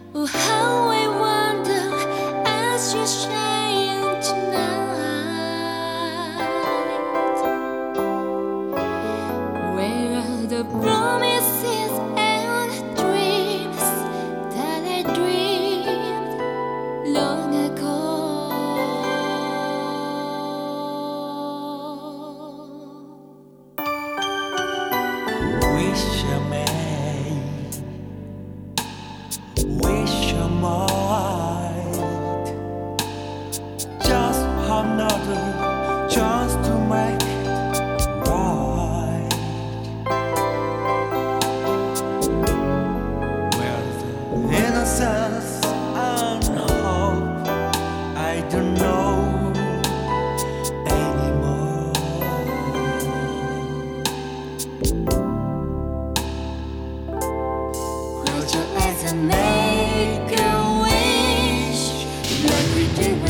Oh, how I wonder as you shine tonight. Where are the promises and dreams that I dreamed long ago? Wish I may, wish I might, just another chance to make it right. Where the innocence and hope I don't know anymore. Close your eyes and make a wish, like we did.